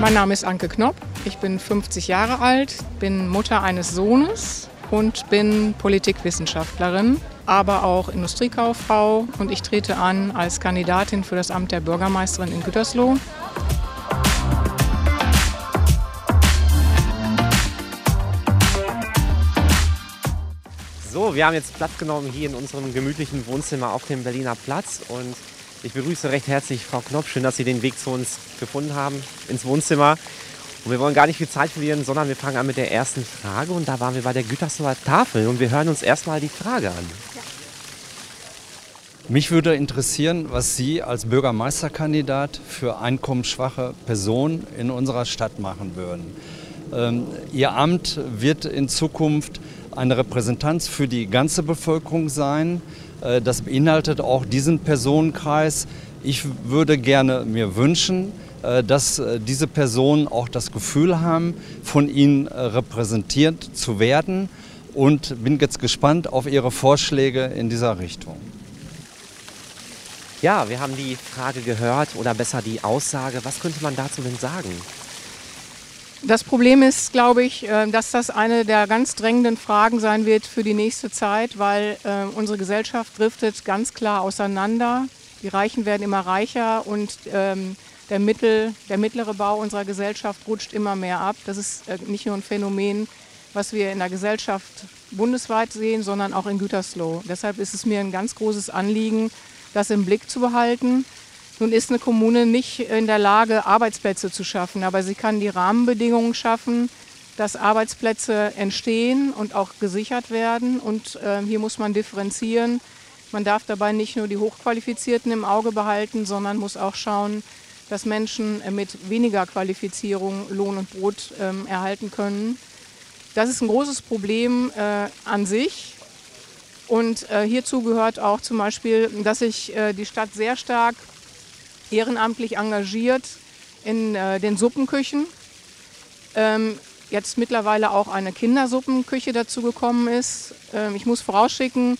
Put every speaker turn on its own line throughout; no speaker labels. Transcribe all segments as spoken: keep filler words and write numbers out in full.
Mein Name ist Anke Knopp, ich bin fünfzig Jahre alt, bin Mutter eines Sohnes und bin Politikwissenschaftlerin, aber auch Industriekauffrau, und ich trete an als Kandidatin für das Amt der Bürgermeisterin in Gütersloh.
So, wir haben jetzt Platz genommen hier in unserem gemütlichen Wohnzimmer auf dem Berliner Platz und ich begrüße recht herzlich Frau Knopp. Schön, dass Sie den Weg zu uns gefunden haben ins Wohnzimmer. Und wir wollen gar nicht viel Zeit verlieren, sondern wir fangen an mit der ersten Frage. Und da waren wir bei der Gütersloher Tafel und wir hören uns erstmal die Frage an.
Ja. Mich würde interessieren, was Sie als Bürgermeisterkandidat für einkommensschwache Personen in unserer Stadt machen würden. Ähm, Ihr Amt wird in Zukunft eine Repräsentanz für die ganze Bevölkerung sein. Das beinhaltet auch diesen Personenkreis. Ich würde gerne mir wünschen, dass diese Personen auch das Gefühl haben, von Ihnen repräsentiert zu werden, und bin jetzt gespannt auf Ihre Vorschläge in dieser Richtung.
Ja, wir haben die Frage gehört, oder besser die Aussage. Was könnte man dazu denn sagen?
Das Problem ist, glaube ich, dass das eine der ganz drängenden Fragen sein wird für die nächste Zeit, weil äh, unsere Gesellschaft driftet ganz klar auseinander. Die Reichen werden immer reicher und ähm, der, Mittel, der mittlere Bau unserer Gesellschaft rutscht immer mehr ab. Das ist äh, nicht nur ein Phänomen, was wir in der Gesellschaft bundesweit sehen, sondern auch in Gütersloh. Deshalb ist es mir ein ganz großes Anliegen, das im Blick zu behalten. Nun ist eine Kommune nicht in der Lage, Arbeitsplätze zu schaffen, aber sie kann die Rahmenbedingungen schaffen, dass Arbeitsplätze entstehen und auch gesichert werden. Und äh, hier muss man differenzieren. Man darf dabei nicht nur die Hochqualifizierten im Auge behalten, sondern muss auch schauen, dass Menschen mit weniger Qualifizierung Lohn und Brot äh, erhalten können. Das ist ein großes Problem äh, an sich. Und äh, hierzu gehört auch zum Beispiel, dass sich äh, die Stadt sehr stark ehrenamtlich engagiert in äh, den Suppenküchen. Ähm, jetzt mittlerweile auch eine Kindersuppenküche dazu gekommen ist. Ähm, ich muss vorausschicken,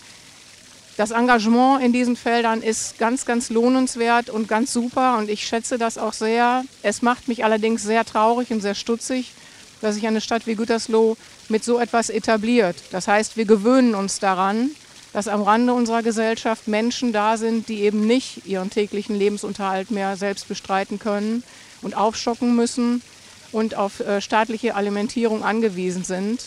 das Engagement in diesen Feldern ist ganz, ganz lohnenswert und ganz super, und ich schätze das auch sehr. Es macht mich allerdings sehr traurig und sehr stutzig, dass sich eine Stadt wie Gütersloh mit so etwas etabliert. Das heißt, wir gewöhnen uns daran, dass am Rande unserer Gesellschaft Menschen da sind, die eben nicht ihren täglichen Lebensunterhalt mehr selbst bestreiten können und aufstocken müssen und auf äh, staatliche Alimentierung angewiesen sind.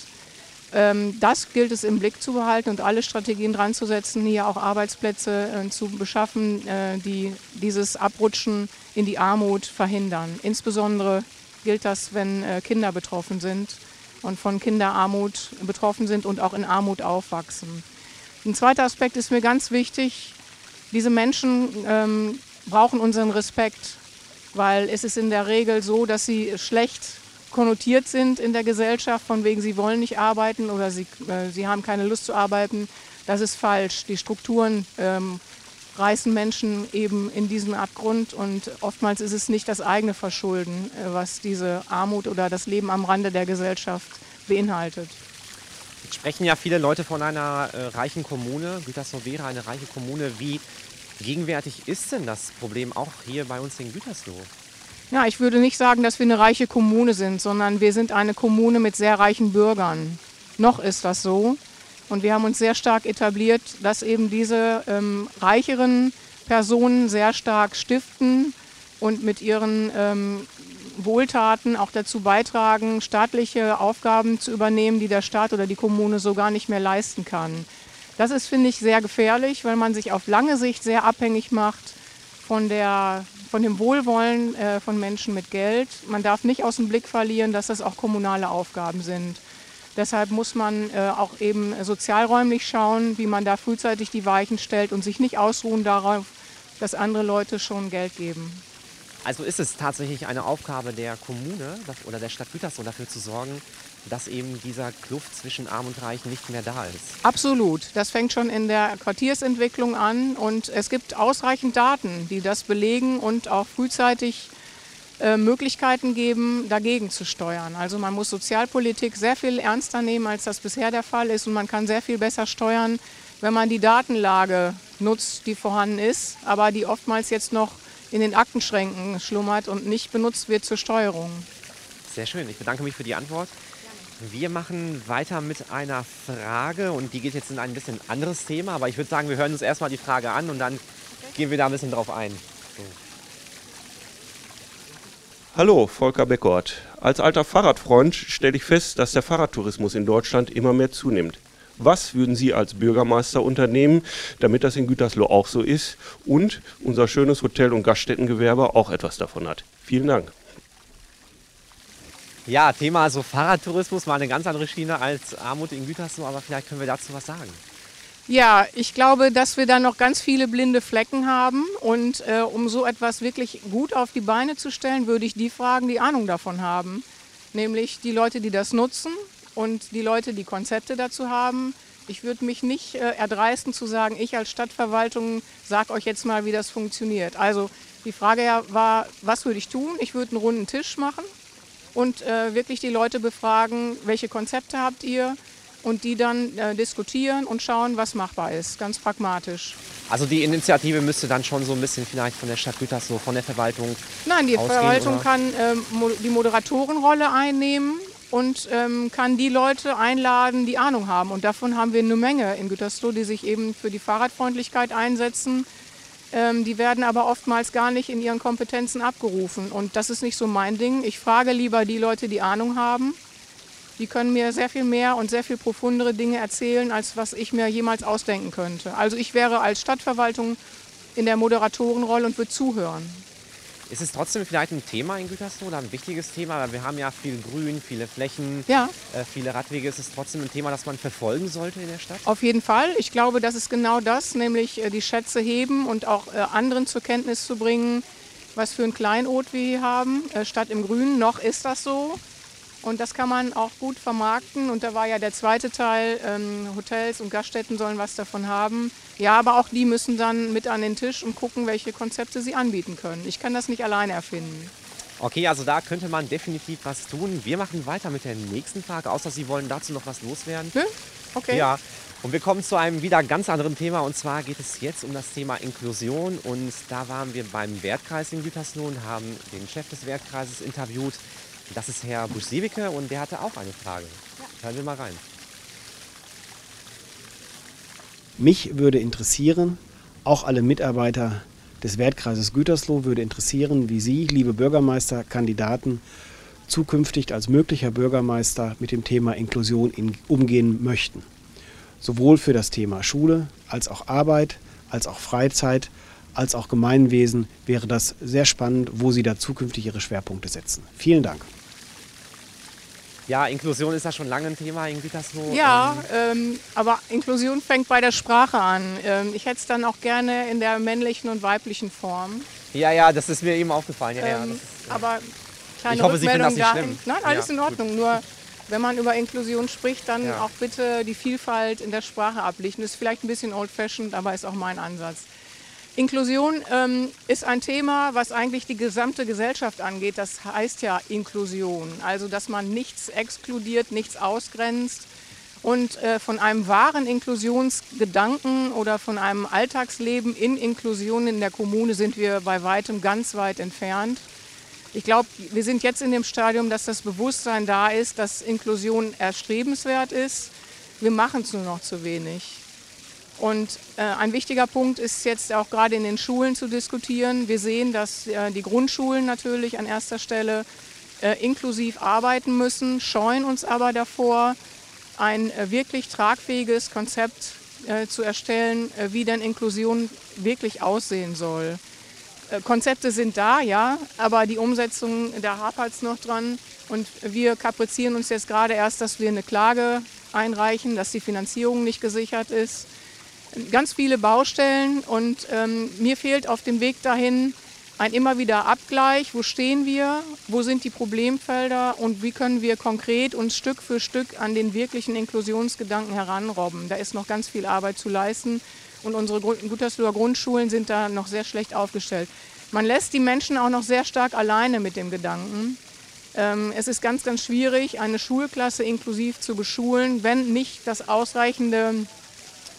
Ähm, das gilt es im Blick zu behalten und alle Strategien dran zu setzen, hier auch Arbeitsplätze äh, zu beschaffen, äh, die dieses Abrutschen in die Armut verhindern. Insbesondere gilt das, wenn äh, Kinder betroffen sind und von Kinderarmut betroffen sind und auch in Armut aufwachsen. Ein zweiter Aspekt ist mir ganz wichtig. Diese Menschen ähm, brauchen unseren Respekt, weil es ist in der Regel so, dass sie schlecht konnotiert sind in der Gesellschaft, von wegen sie wollen nicht arbeiten oder sie, äh, sie haben keine Lust zu arbeiten. Das ist falsch. Die Strukturen ähm, reißen Menschen eben in diesen Abgrund, und oftmals ist es nicht das eigene Verschulden, äh, was diese Armut oder das Leben am Rande der Gesellschaft beinhaltet.
Jetzt sprechen ja viele Leute von einer äh, reichen Kommune. Gütersloh wäre eine reiche Kommune. Wie gegenwärtig ist denn das Problem auch hier bei uns in Gütersloh?
Ja, ich würde nicht sagen, dass wir eine reiche Kommune sind, sondern wir sind eine Kommune mit sehr reichen Bürgern. Noch ist das so. Und wir haben uns sehr stark etabliert, dass eben diese ähm, reicheren Personen sehr stark stiften und mit ihren ähm, Wohltaten auch dazu beitragen, staatliche Aufgaben zu übernehmen, die der Staat oder die Kommune so gar nicht mehr leisten kann. Das ist, finde ich, sehr gefährlich, weil man sich auf lange Sicht sehr abhängig macht von, der, von dem Wohlwollen äh, von Menschen mit Geld. Man darf nicht aus dem Blick verlieren, dass das auch kommunale Aufgaben sind. Deshalb muss man äh, auch eben sozialräumlich schauen, wie man da frühzeitig die Weichen stellt und sich nicht ausruhen darauf, dass andere Leute schon Geld geben.
Also ist es tatsächlich eine Aufgabe der Kommune oder der Stadt Gütersloh, dafür zu sorgen, dass eben dieser Kluft zwischen Arm und Reich nicht mehr da ist?
Absolut. Das fängt schon in der Quartiersentwicklung an, und es gibt ausreichend Daten, die das belegen und auch frühzeitig äh, Möglichkeiten geben, dagegen zu steuern. Also man muss Sozialpolitik sehr viel ernster nehmen, als das bisher der Fall ist, und man kann sehr viel besser steuern, wenn man die Datenlage nutzt, die vorhanden ist, aber die oftmals jetzt noch in den Aktenschränken schlummert und nicht benutzt wird zur Steuerung.
Sehr schön, ich bedanke mich für die Antwort. Wir machen weiter mit einer Frage und die geht jetzt in ein bisschen anderes Thema, aber ich würde sagen, wir hören uns erstmal die Frage an und dann okay. gehen wir da ein bisschen drauf ein. So.
Hallo, Volker Beckort. Als alter Fahrradfreund stelle ich fest, dass der Fahrradtourismus in Deutschland immer mehr zunimmt. Was würden Sie als Bürgermeister unternehmen, damit das in Gütersloh auch so ist und unser schönes Hotel- und Gaststättengewerbe auch etwas davon hat? Vielen Dank.
Ja, Thema also Fahrradtourismus, mal eine ganz andere Schiene als Armut in Gütersloh, aber vielleicht können wir dazu was sagen.
Ja, ich glaube, dass wir da noch ganz viele blinde Flecken haben und äh, um so etwas wirklich gut auf die Beine zu stellen, würde ich die fragen, die Ahnung davon haben. Nämlich die Leute, die das nutzen und die Leute, die Konzepte dazu haben. Ich würde mich nicht äh, erdreisten zu sagen, ich als Stadtverwaltung sage euch jetzt mal, wie das funktioniert. Also die Frage ja war, was würde ich tun? Ich würde einen runden Tisch machen und äh, wirklich die Leute befragen, welche Konzepte habt ihr? Und die dann äh, diskutieren und schauen, was machbar ist, ganz pragmatisch.
Also die Initiative müsste dann schon so ein bisschen vielleicht von der Stadt Gütersloh, von der Verwaltung
Nein, die
ausgehen,
Verwaltung
oder?
kann ähm, mo die Moderatorenrolle einnehmen und ähm, kann die Leute einladen, die Ahnung haben. Und davon haben wir eine Menge in Gütersloh, die sich eben für die Fahrradfreundlichkeit einsetzen. Ähm, die werden aber oftmals gar nicht in ihren Kompetenzen abgerufen. Und das ist nicht so mein Ding. Ich frage lieber die Leute, die Ahnung haben. Die können mir sehr viel mehr und sehr viel profundere Dinge erzählen, als was ich mir jemals ausdenken könnte. Also ich wäre als Stadtverwaltung in der Moderatorenrolle und würde zuhören.
Ist es trotzdem vielleicht ein Thema in Gütersloh oder ein wichtiges Thema? Weil wir haben ja viel Grün, viele Flächen,
ja.
äh, viele Radwege. Ist es trotzdem ein Thema, das man verfolgen sollte in der Stadt?
Auf jeden Fall. Ich glaube, das ist genau das, nämlich äh, die Schätze heben und auch äh, anderen zur Kenntnis zu bringen, was für ein Kleinod wir hier haben, äh, statt im Grünen. Noch ist das so. Und das kann man auch gut vermarkten. Und da war ja der zweite Teil, ähm, Hotels und Gaststätten sollen was davon haben. Ja, aber auch die müssen dann mit an den Tisch und gucken, welche Konzepte sie anbieten können. Ich kann das nicht alleine erfinden.
Okay, also da könnte man definitiv was tun. Wir machen weiter mit der nächsten Frage, außer Sie wollen dazu noch was loswerden.
Hm? Okay.
Ja, und wir kommen zu einem wieder ganz anderen Thema. Und zwar geht es jetzt um das Thema Inklusion. Und da waren wir beim Wertkreis in Gütersloh und haben den Chef des Wertkreises interviewt. Das ist Herr Busch-Siewicke und der hatte auch eine Frage. Ja. Hören wir mal rein.
Mich würde interessieren, auch alle Mitarbeiter des Wertkreises Gütersloh würde interessieren, wie Sie, liebe Bürgermeisterkandidaten, zukünftig als möglicher Bürgermeister mit dem Thema Inklusion in, umgehen möchten. Sowohl für das Thema Schule, als auch Arbeit, als auch Freizeit, als auch Gemeinwesen wäre das sehr spannend, wo Sie da zukünftig Ihre Schwerpunkte setzen. Vielen Dank.
Ja, Inklusion ist ja schon lange ein Thema in Gütersloh.
Ja, ähm, aber Inklusion fängt bei der Sprache an. Ähm, ich hätte es dann auch gerne in der männlichen und weiblichen Form.
Ja, ja, das ist mir eben aufgefallen. Ja,
ähm,
ja, das ist, äh,
aber kleine
ich hoffe, Sie finden das
Rückmeldung
nicht
da.
schlimm.
Nein, alles
ja,
in Ordnung.
Gut.
Nur wenn man über Inklusion spricht, dann
Ja.
auch bitte die Vielfalt in der Sprache ablichten. Das ist vielleicht ein bisschen old-fashioned, aber ist auch mein Ansatz. Inklusion ähm, ist ein Thema, was eigentlich die gesamte Gesellschaft angeht. Das heißt ja Inklusion, also dass man nichts exkludiert, nichts ausgrenzt. Und äh, von einem wahren Inklusionsgedanken oder von einem Alltagsleben in Inklusion in der Kommune sind wir bei weitem ganz weit entfernt. Ich glaube, wir sind jetzt in dem Stadium, dass das Bewusstsein da ist, dass Inklusion erstrebenswert ist. Wir machen es nur noch zu wenig. Und äh, ein wichtiger Punkt ist jetzt auch gerade in den Schulen zu diskutieren. Wir sehen, dass äh, die Grundschulen natürlich an erster Stelle äh, inklusiv arbeiten müssen, scheuen uns aber davor, ein äh, wirklich tragfähiges Konzept äh, zu erstellen, äh, wie denn Inklusion wirklich aussehen soll. Äh, Konzepte sind da, ja, aber die Umsetzung, da hapert es noch dran. Und wir kaprizieren uns jetzt gerade erst, dass wir eine Klage einreichen, dass die Finanzierung nicht gesichert ist. Ganz viele Baustellen und ähm, mir fehlt auf dem Weg dahin ein immer wieder Abgleich, wo stehen wir, wo sind die Problemfelder und wie können wir konkret uns Stück für Stück an den wirklichen Inklusionsgedanken heranrobben. Da ist noch ganz viel Arbeit zu leisten und unsere Gütersloher Grundschulen sind da noch sehr schlecht aufgestellt. Man lässt die Menschen auch noch sehr stark alleine mit dem Gedanken. Ähm, es ist ganz, ganz schwierig, eine Schulklasse inklusiv zu beschulen, wenn nicht das ausreichende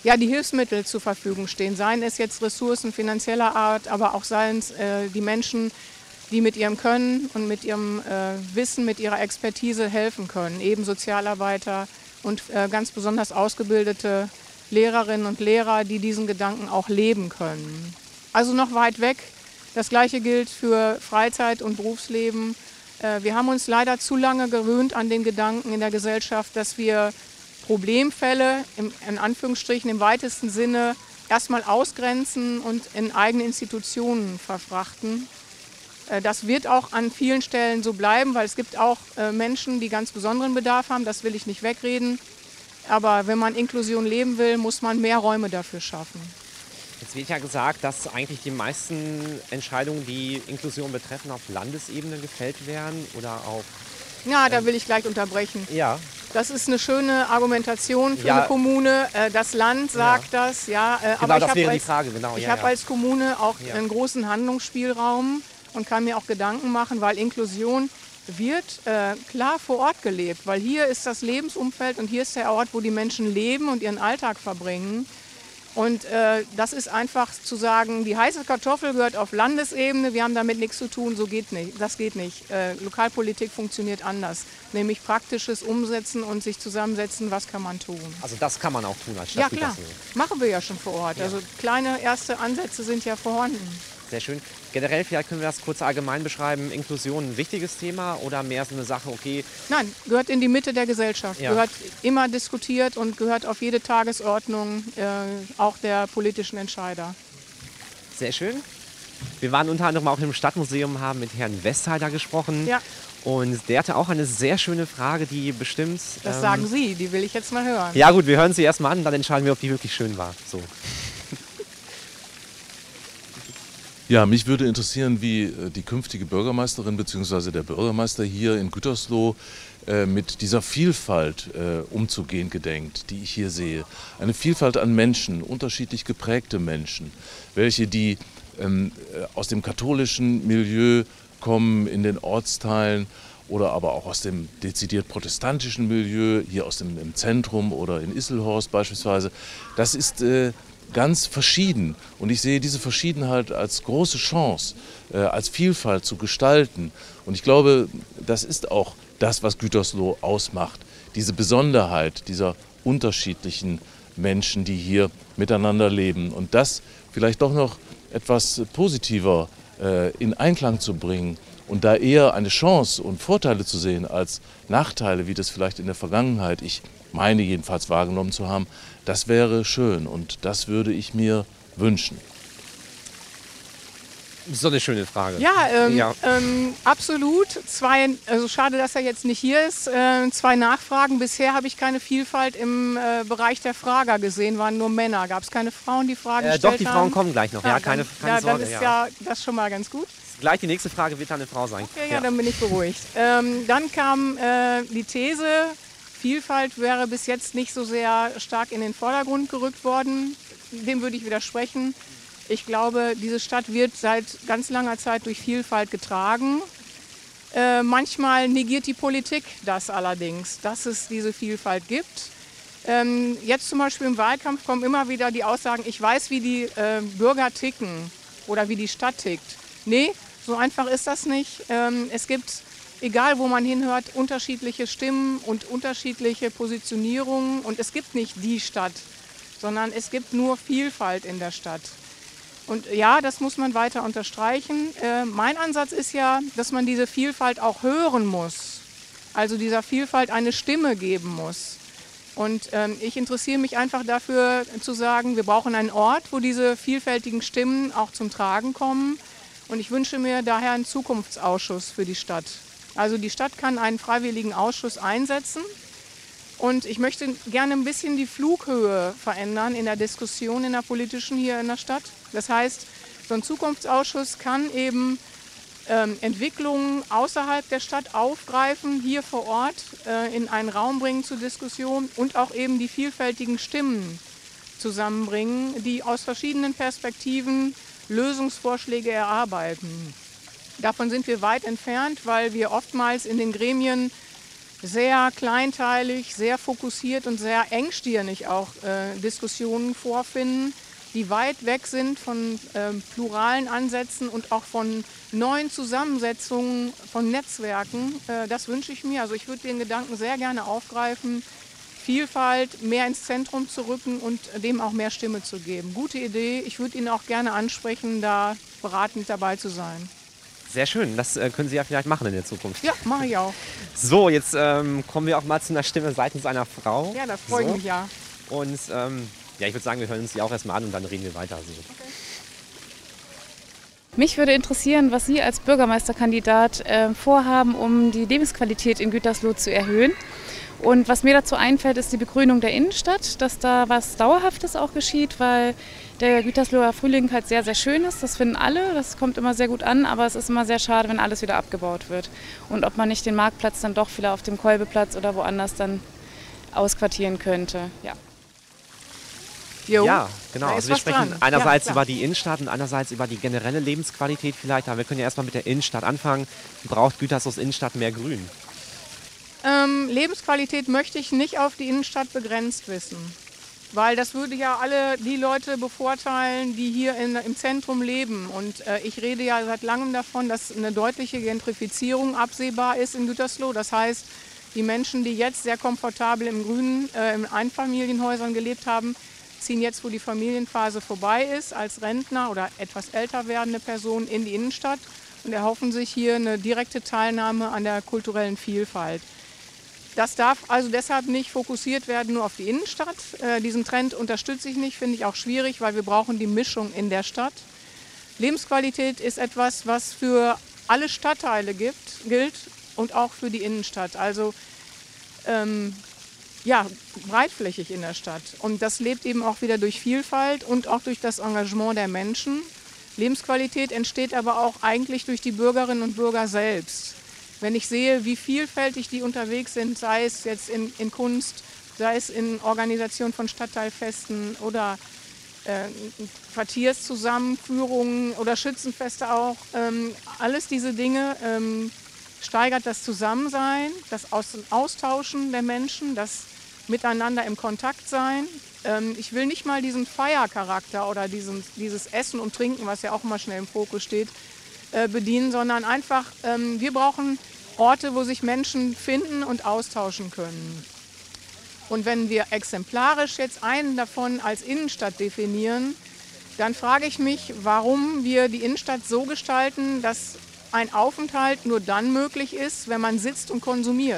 ja, die Hilfsmittel zur Verfügung stehen. Seien es jetzt Ressourcen finanzieller Art, aber auch seien es äh, die Menschen, die mit ihrem Können und mit ihrem äh, Wissen, mit ihrer Expertise helfen können. Eben Sozialarbeiter und äh, ganz besonders ausgebildete Lehrerinnen und Lehrer, die diesen Gedanken auch leben können. Also noch weit weg. Das Gleiche gilt für Freizeit und Berufsleben. Äh, wir haben uns leider zu lange gewöhnt an den Gedanken in der Gesellschaft, dass wir Problemfälle im, in Anführungsstrichen im weitesten Sinne erstmal ausgrenzen und in eigene Institutionen verfrachten. Das wird auch an vielen Stellen so bleiben, weil es gibt auch Menschen, die ganz besonderen Bedarf haben, das will ich nicht wegreden. Aber wenn man Inklusion leben will, muss man mehr Räume dafür schaffen.
Jetzt wird ja gesagt, dass eigentlich die meisten Entscheidungen, die Inklusion betreffen, auf Landesebene gefällt werden oder auf...
Ja, da will ich gleich unterbrechen.
Ja.
Das ist eine schöne Argumentation für
ja.
eine Kommune. Das Land sagt ja. das, ja.
Genau,
aber ich
das wäre
als,
die Frage, genau.
Ich
ja,
habe
ja.
als Kommune auch
ja.
einen großen Handlungsspielraum und kann mir auch Gedanken machen, weil Inklusion wird äh, klar vor Ort gelebt. Weil hier ist das Lebensumfeld und hier ist der Ort, wo die Menschen leben und ihren Alltag verbringen. Und äh, das ist einfach zu sagen, die heiße Kartoffel gehört auf Landesebene, wir haben damit nichts zu tun, so geht nicht. Das geht nicht. Äh, Lokalpolitik funktioniert anders, nämlich praktisches Umsetzen und sich zusammensetzen, was kann man tun.
Also das kann man auch tun als Stadt.
Ja klar, machen wir ja schon vor Ort. Ja. Also kleine erste Ansätze sind ja vorhanden.
Sehr schön. Generell, vielleicht können wir das kurz allgemein beschreiben, Inklusion ein wichtiges Thema oder mehr so eine Sache, okay?
Nein, gehört in die Mitte der Gesellschaft, ja. Gehört immer diskutiert und gehört auf jede Tagesordnung äh, auch der politischen Entscheider.
Sehr schön. Wir waren unter anderem auch im Stadtmuseum, haben mit Herrn Westheider gesprochen.
Ja.
Und der hatte auch eine sehr schöne Frage, die bestimmt...
Das
ähm,
sagen Sie, die will ich jetzt mal hören.
Ja gut, wir hören sie erstmal an, dann entscheiden wir, ob die wirklich schön war. So.
Ja, mich würde interessieren, wie die künftige Bürgermeisterin bzw. der Bürgermeister hier in Gütersloh äh, mit dieser Vielfalt äh, umzugehen gedenkt, die ich hier sehe. Eine Vielfalt an Menschen, unterschiedlich geprägte Menschen, welche die ähm, aus dem katholischen Milieu kommen, in den Ortsteilen oder aber auch aus dem dezidiert protestantischen Milieu, hier aus dem im Zentrum oder in Isselhorst beispielsweise. Das ist äh, ganz verschieden und ich sehe diese Verschiedenheit als große Chance, äh, als Vielfalt zu gestalten und ich glaube, das ist auch das, was Gütersloh ausmacht, diese Besonderheit dieser unterschiedlichen Menschen, die hier miteinander leben und das vielleicht doch noch etwas positiver äh, in Einklang zu bringen und da eher eine Chance und Vorteile zu sehen als Nachteile, wie das vielleicht in der Vergangenheit, ich meine jedenfalls wahrgenommen zu haben, das wäre schön und das würde ich mir wünschen.
So eine schöne Frage.
Ja, ähm,
ja.
Ähm, absolut. Zwei, also schade, dass er jetzt nicht hier ist. Äh, zwei Nachfragen. Bisher habe ich keine Vielfalt im äh, Bereich der Frager gesehen, waren nur Männer. Gab es keine Frauen, die Fragen
äh,
gestellt haben?
Doch, die Frauen kommen gleich noch. Ja, ja keine, keine
ja,
Sorge.
Dann ist
ja.
ja das schon mal ganz gut.
Gleich die nächste Frage wird dann eine Frau sein.
Okay, ja, ja. Dann bin ich beruhigt. Ähm, dann kam äh, die These, Vielfalt wäre bis jetzt nicht so sehr stark in den Vordergrund gerückt worden. Dem würde ich widersprechen. Ich glaube, diese Stadt wird seit ganz langer Zeit durch Vielfalt getragen. Äh, manchmal negiert die Politik das allerdings, dass es diese Vielfalt gibt. Ähm, jetzt zum Beispiel im Wahlkampf kommen immer wieder die Aussagen, ich weiß, wie die äh, Bürger ticken oder wie die Stadt tickt. Nee, so einfach ist das nicht. Ähm, es gibt, egal wo man hinhört, unterschiedliche Stimmen und unterschiedliche Positionierungen. Und es gibt nicht die Stadt, sondern es gibt nur Vielfalt in der Stadt. Und ja, das muss man weiter unterstreichen. Äh, mein Ansatz ist ja, dass man diese Vielfalt auch hören muss. Also dieser Vielfalt eine Stimme geben muss. Und ähm, ich interessiere mich einfach dafür zu sagen, wir brauchen einen Ort, wo diese vielfältigen Stimmen auch zum Tragen kommen. Und ich wünsche mir daher einen Zukunftsausschuss für die Stadt. Also die Stadt kann einen freiwilligen Ausschuss einsetzen. Und ich möchte gerne ein bisschen die Flughöhe verändern in der Diskussion, in der politischen hier in der Stadt. Das heißt, so ein Zukunftsausschuss kann eben ähm, Entwicklungen außerhalb der Stadt aufgreifen, hier vor Ort äh, in einen Raum bringen zur Diskussion und auch eben die vielfältigen Stimmen zusammenbringen, die aus verschiedenen Perspektiven Lösungsvorschläge erarbeiten. Davon sind wir weit entfernt, weil wir oftmals in den Gremien sehr kleinteilig, sehr fokussiert und sehr engstirnig auch äh, Diskussionen vorfinden, die weit weg sind von äh, pluralen Ansätzen und auch von neuen Zusammensetzungen von Netzwerken. Äh, das wünsche ich mir. Also ich würde den Gedanken sehr gerne aufgreifen, Vielfalt mehr ins Zentrum zu rücken und dem auch mehr Stimme zu geben. Gute Idee. Ich würde Ihnen auch gerne ansprechen, da beratend dabei zu sein.
Sehr schön, das äh, können Sie ja vielleicht machen in der Zukunft.
Ja, mache ich auch.
So, jetzt ähm, kommen wir auch mal zu einer Stimme seitens einer Frau.
Ja, da freue ich
so.
mich ja.
Und ähm, ja, ich würde sagen, wir hören uns die auch erstmal an und dann reden wir weiter. So.
Okay.
Mich würde interessieren, was Sie als Bürgermeisterkandidat äh, vorhaben, um die Lebensqualität in Gütersloh zu erhöhen. Und was mir dazu einfällt, ist die Begrünung der Innenstadt, dass da was Dauerhaftes auch geschieht, weil der Gütersloher Frühling halt sehr, sehr schön ist. Das finden alle, das kommt immer sehr gut an, aber es ist immer sehr schade, wenn alles wieder abgebaut wird. Und ob man nicht den Marktplatz dann doch wieder auf dem Kolbeplatz oder woanders dann ausquartieren könnte. Ja.
Jo,
Ja, genau.
da ist
Also wir
was
sprechen
dran.
einerseits
Ja, klar.
über die Innenstadt und andererseits über die generelle Lebensqualität vielleicht. Aber wir können ja erstmal mit der Innenstadt anfangen. Braucht Güterslohs Innenstadt mehr Grün?
Ähm, Lebensqualität möchte ich nicht auf die Innenstadt begrenzt wissen. Weil das würde ja alle die Leute bevorteilen, die hier in, im Zentrum leben. Und äh, ich rede ja seit langem davon, dass eine deutliche Gentrifizierung absehbar ist in Gütersloh. Das heißt, die Menschen, die jetzt sehr komfortabel im Grünen, äh, in Einfamilienhäusern gelebt haben, ziehen jetzt, wo die Familienphase vorbei ist, als Rentner oder etwas älter werdende Person in die Innenstadt und erhoffen sich hier eine direkte Teilnahme an der kulturellen Vielfalt. Das darf also deshalb nicht fokussiert werden nur auf die Innenstadt. Äh, diesen Trend unterstütze ich nicht, finde ich auch schwierig, weil wir brauchen die Mischung in der Stadt. Lebensqualität ist etwas, was für alle Stadtteile gibt, gilt und auch für die Innenstadt. Also ähm, ja, breitflächig in der Stadt. Und das lebt eben auch wieder durch Vielfalt und auch durch das Engagement der Menschen. Lebensqualität entsteht aber auch eigentlich durch die Bürgerinnen und Bürger selbst. Wenn ich sehe, wie vielfältig die unterwegs sind, sei es jetzt in, in Kunst, sei es in Organisation von Stadtteilfesten oder äh, Quartierszusammenführungen oder Schützenfeste auch, ähm, alles diese Dinge ähm, steigert das Zusammensein, das Aus- Austauschen der Menschen, das Miteinander im Kontakt sein. Ähm, ich will nicht mal diesen Feiercharakter oder diesen, dieses Essen und Trinken, was ja auch immer schnell im Fokus steht, äh, bedienen, sondern einfach, ähm, wir brauchen Orte, wo sich Menschen finden und austauschen können. Und wenn wir exemplarisch jetzt einen davon als Innenstadt definieren, dann frage ich mich, warum wir die Innenstadt so gestalten, dass ein Aufenthalt nur dann möglich ist, wenn man sitzt und konsumiert.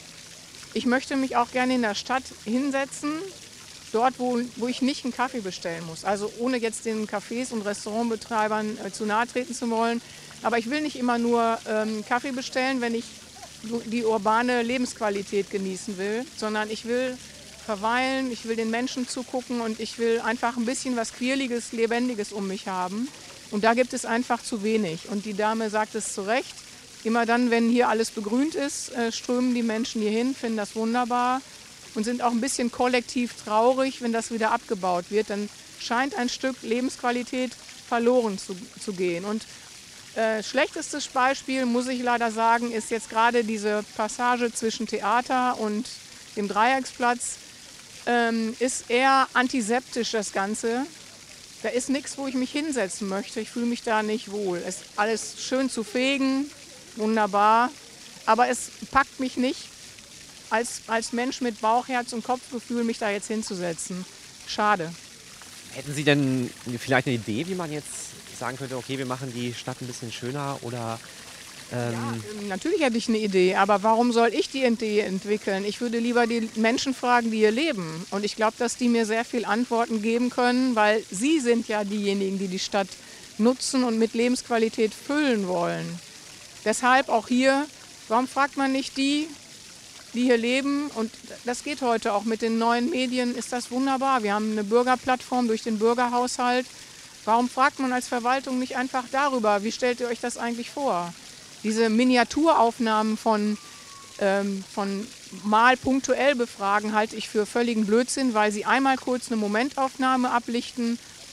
Ich möchte mich auch gerne in der Stadt hinsetzen, dort, wo, wo ich nicht einen Kaffee bestellen muss. Also ohne jetzt den Cafés und Restaurantbetreibern äh, zu nahe treten zu wollen. Aber ich will nicht immer nur ähm, Kaffee bestellen, wenn ich die urbane Lebensqualität genießen will, sondern ich will verweilen, ich will den Menschen zugucken und ich will einfach ein bisschen was Quirliges, Lebendiges um mich haben. Und da gibt es einfach zu wenig. Und die Dame sagt es zu Recht. Immer dann, wenn hier alles begrünt ist, äh, strömen die Menschen hier hin, finden das wunderbar und sind auch ein bisschen kollektiv traurig, wenn das wieder abgebaut wird. Dann scheint ein Stück Lebensqualität verloren zu, zu gehen. Und äh, schlechtestes Beispiel, muss ich leider sagen, ist jetzt gerade diese Passage zwischen Theater und dem Dreiecksplatz. Ähm, ist eher antiseptisch das Ganze. Da ist nichts, wo ich mich hinsetzen möchte. Ich fühle mich da nicht wohl. Es ist alles schön zu fegen, wunderbar. Aber es packt mich nicht als, als Mensch mit Bauch, Herz und Kopfgefühl, mich da jetzt hinzusetzen. Schade.
Hätten Sie denn vielleicht eine Idee, wie man jetzt sagen könnte, okay, wir machen die Stadt ein bisschen schöner oder... Ähm
Ja, natürlich hätte ich eine Idee, aber warum soll ich die Idee entwickeln? Ich würde lieber die Menschen fragen, die hier leben. Und ich glaube, dass die mir sehr viel Antworten geben können, weil sie sind ja diejenigen, die die Stadt nutzen und mit Lebensqualität füllen wollen. Deshalb auch hier, warum fragt man nicht die, die hier leben? Und das geht heute auch mit den neuen Medien, ist das wunderbar. Wir haben eine Bürgerplattform durch den Bürgerhaushalt. Warum fragt man als Verwaltung nicht einfach darüber? Wie stellt ihr euch das eigentlich vor? Diese Miniaturaufnahmen von, ähm, von mal punktuell befragen halte ich für völligen Blödsinn, weil sie einmal kurz eine Momentaufnahme ablichten,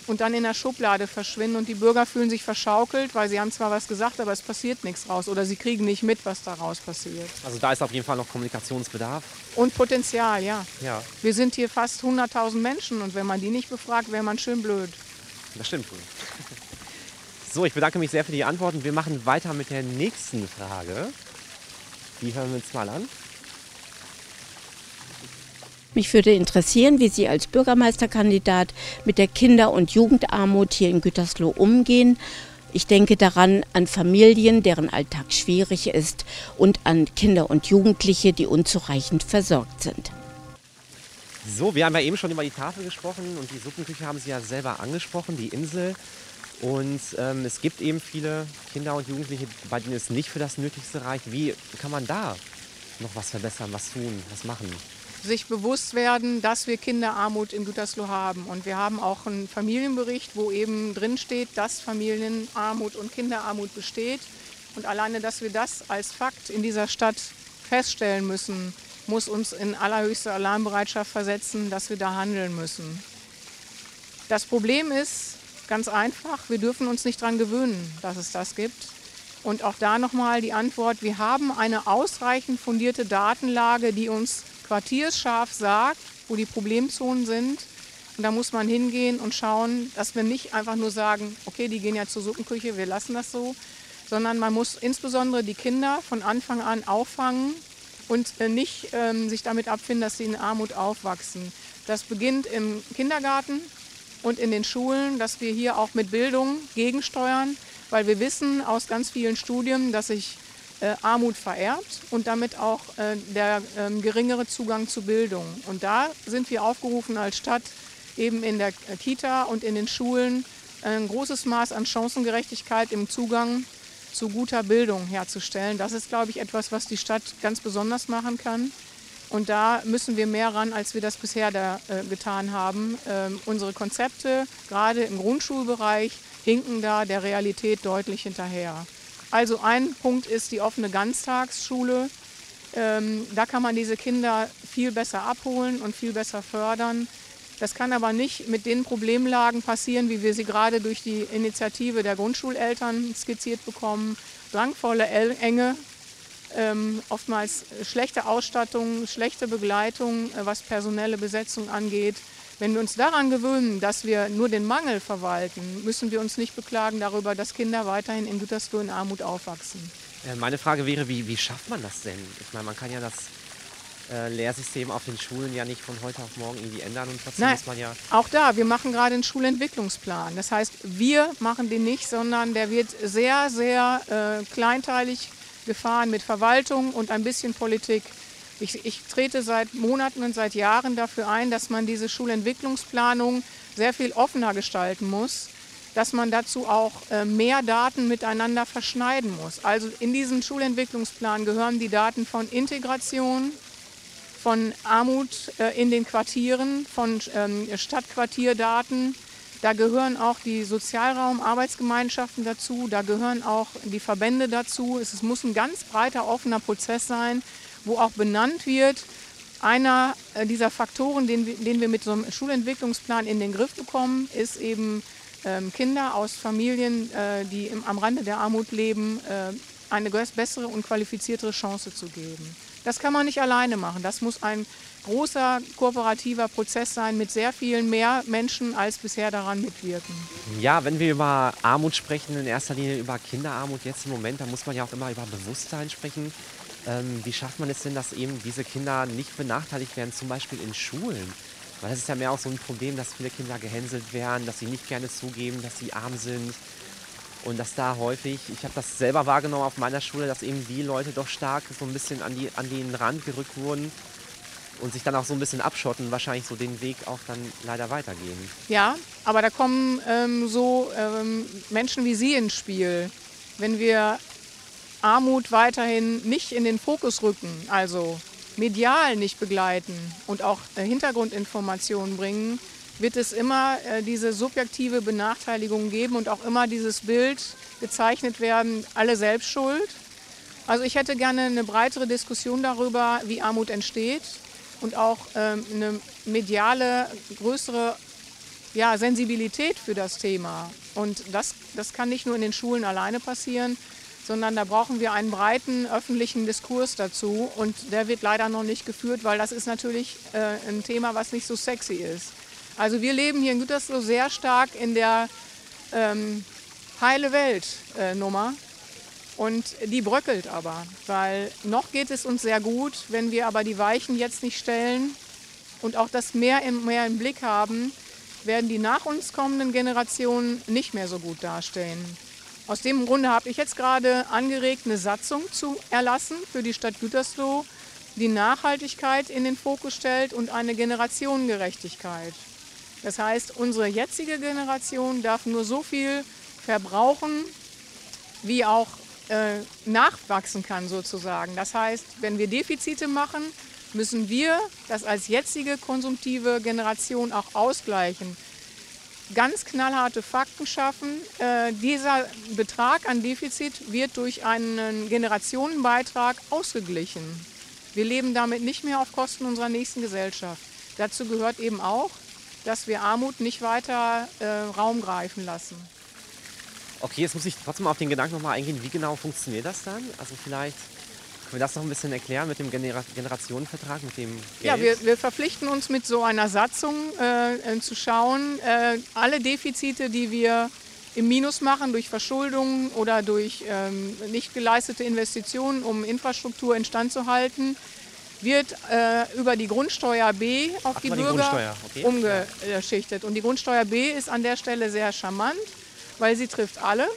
und dann in der Schublade verschwinden und die Bürger fühlen sich verschaukelt, weil sie haben zwar was gesagt, aber es passiert nichts raus oder sie kriegen nicht mit, was daraus passiert.
Also da ist auf jeden Fall noch Kommunikationsbedarf.
Und Potenzial, ja.
Ja,
Wir sind hier fast hunderttausend Menschen und wenn man die nicht befragt, wäre man schön blöd.
das stimmt wohl. So, ich bedanke mich sehr für die Antworten. Wir machen weiter mit der nächsten Frage. Die hören wir uns mal an.
Mich würde interessieren, wie Sie als Bürgermeisterkandidat mit der Kinder- und Jugendarmut hier in Gütersloh umgehen. Ich denke daran an Familien, deren Alltag schwierig ist und an Kinder und Jugendliche, die unzureichend versorgt sind.
So, wir haben ja eben schon über die Tafel gesprochen und die Suppenküche haben Sie ja selber angesprochen, die Insel. Und ähm, es gibt eben viele Kinder und Jugendliche, bei denen es nicht für das Nötigste reicht. Wie kann man da noch was verbessern, was tun, was machen?
Sich bewusst werden, dass wir Kinderarmut in Gütersloh haben. Und wir haben auch einen Familienbericht, wo eben drin steht, dass Familienarmut und Kinderarmut besteht. Und alleine, dass wir das als Fakt in dieser Stadt feststellen müssen, muss uns in allerhöchste Alarmbereitschaft versetzen, dass wir da handeln müssen. Das Problem ist, ganz einfach, wir dürfen uns nicht daran gewöhnen, dass es das gibt. Und auch da nochmal die Antwort, wir haben eine ausreichend fundierte Datenlage, die uns quartiersscharf sagt, wo die Problemzonen sind. Und da muss man hingehen und schauen, dass wir nicht einfach nur sagen, okay, die gehen ja zur Suppenküche, wir lassen das so, sondern man muss insbesondere die Kinder von Anfang an auffangen und äh, nicht ähm, sich damit abfinden, dass sie in Armut aufwachsen. Das beginnt im Kindergarten und in den Schulen, dass wir hier auch mit Bildung gegensteuern, weil wir wissen aus ganz vielen Studien, dass sich äh, Armut vererbt und damit auch äh, der äh, geringere Zugang zu Bildung. Und da sind wir aufgerufen als Stadt, eben in der Kita und in den Schulen ein großes Maß an Chancengerechtigkeit im Zugang zu guter Bildung herzustellen. Das ist, glaube ich, etwas, was die Stadt ganz besonders machen kann. Und da müssen wir mehr ran, als wir das bisher da, äh, getan haben. Ähm, unsere Konzepte, gerade im Grundschulbereich, hinken da der Realität deutlich hinterher. Also ein Punkt ist die offene Ganztagsschule. Ähm, da kann man diese Kinder viel besser abholen und viel besser fördern. Das kann aber nicht mit den Problemlagen passieren, wie wir sie gerade durch die Initiative der Grundschuleltern skizziert bekommen. Drangvolle Enge, ähm, oftmals schlechte Ausstattung, schlechte Begleitung, äh, was personelle Besetzung angeht. Wenn wir uns daran gewöhnen, dass wir nur den Mangel verwalten, müssen wir uns nicht beklagen darüber, dass Kinder weiterhin in Gütersloh in Armut aufwachsen.
Äh, meine Frage wäre, wie, wie schafft man das denn? Ich meine, man kann ja das äh, Lehrsystem auf den Schulen ja nicht von heute auf morgen irgendwie ändern und trotzdem
Nein,
muss man ja...
Auch da, wir machen gerade einen Schulentwicklungsplan. Das heißt, wir machen den nicht, sondern der wird sehr, sehr äh, kleinteilig gefahren mit Verwaltung und ein bisschen Politik. Ich, ich trete seit Monaten und seit Jahren dafür ein, dass man diese Schulentwicklungsplanung sehr viel offener gestalten muss, dass man dazu auch äh, mehr Daten miteinander verschneiden muss. Also in diesen Schulentwicklungsplan gehören die Daten von Integration, von Armut äh, in den Quartieren, von ähm, Stadtquartierdaten. Da gehören auch die Sozialraum-Arbeitsgemeinschaften dazu, da gehören auch die Verbände dazu. Es muss ein ganz breiter, offener Prozess sein, wo auch benannt wird, einer dieser Faktoren, den wir, den wir mit so einem Schulentwicklungsplan in den Griff bekommen, ist eben ähm, Kinder aus Familien, äh, die im, am Rande der Armut leben, äh, eine bessere und qualifiziertere Chance zu geben. Das kann man nicht alleine machen. Das muss ein großer kooperativer Prozess sein mit sehr vielen mehr Menschen, als bisher daran mitwirken.
Ja, wenn wir über Armut sprechen, in erster Linie über Kinderarmut jetzt im Moment, dann muss man ja auch immer über Bewusstsein sprechen. Ähm, wie schafft man es denn, dass eben diese Kinder nicht benachteiligt werden, zum Beispiel in Schulen? Weil das ist ja mehr auch so ein Problem, dass viele Kinder gehänselt werden, dass sie nicht gerne zugeben, dass sie arm sind. Und dass da häufig, ich habe das selber wahrgenommen auf meiner Schule, dass eben die Leute doch stark so ein bisschen an, die, an den Rand gerückt wurden und sich dann auch so ein bisschen abschotten, wahrscheinlich so den Weg auch dann leider weitergehen.
Ja, aber da kommen ähm, so ähm, Menschen wie Sie ins Spiel. Wenn wir Armut weiterhin nicht in den Fokus rücken, also medial nicht begleiten und auch äh, Hintergrundinformationen bringen, wird es immer äh, diese subjektive Benachteiligung geben und auch immer dieses Bild gezeichnet werden, alle selbst schuld. Also ich hätte gerne eine breitere Diskussion darüber, wie Armut entsteht und auch ähm, eine mediale, größere ja, Sensibilität für das Thema. Und das, das kann nicht nur in den Schulen alleine passieren, sondern da brauchen wir einen breiten öffentlichen Diskurs dazu. Und der wird leider noch nicht geführt, weil das ist natürlich äh, ein Thema, was nicht so sexy ist. Also wir leben hier in Gütersloh sehr stark in der ähm, heile Welt-Nummer. Und die bröckelt aber, weil noch geht es uns sehr gut, wenn wir aber die Weichen jetzt nicht stellen und auch das mehr im, mehr im Blick haben, werden die nach uns kommenden Generationen nicht mehr so gut dastehen. Aus dem Grunde habe ich jetzt gerade angeregt, eine Satzung zu erlassen für die Stadt Gütersloh, die Nachhaltigkeit in den Fokus stellt und eine Generationengerechtigkeit. Das heißt, unsere jetzige Generation darf nur so viel verbrauchen, wie auch äh, nachwachsen kann sozusagen. Das heißt, wenn wir Defizite machen, müssen wir das als jetzige konsumtive Generation auch ausgleichen. Ganz knallharte Fakten schaffen. Äh, dieser Betrag an Defizit wird durch einen Generationenbeitrag ausgeglichen. Wir leben damit nicht mehr auf Kosten unserer nächsten Gesellschaft. Dazu gehört eben auch, dass wir Armut nicht weiter äh, Raum greifen lassen.
Okay, jetzt muss ich trotzdem auf den Gedanken nochmal eingehen, wie genau funktioniert das dann? Also vielleicht können wir das noch ein bisschen erklären mit dem Genera- Generationenvertrag, mit dem Geld?
Ja, wir, wir verpflichten uns mit so einer Satzung äh, zu schauen, äh, alle Defizite, die wir im Minus machen durch Verschuldung oder durch ähm, nicht geleistete Investitionen, um Infrastruktur instand zu halten, wird äh, über die Grundsteuer B auf
Ach,
die
die
Bürger
okay.
umgeschichtet. Und die Grundsteuer B ist an der Stelle sehr charmant, weil sie trifft alle.